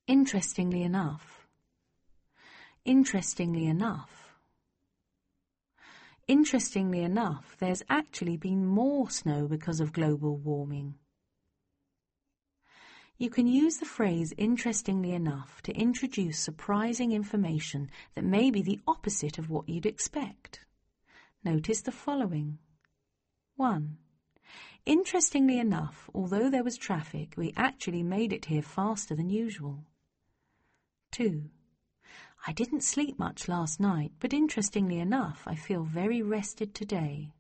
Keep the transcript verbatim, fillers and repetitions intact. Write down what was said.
Interestingly enough. Interestingly enough. Interestingly enough, there's actually been more snow because of global warming. You can use the phrase interestingly enough to introduce surprising information that may be the opposite of what you'd expect. Notice the following. one. Interestingly enough, although there was traffic, we actually made it here faster than usual. two. I didn't sleep much last night, but interestingly enough, I feel very rested today.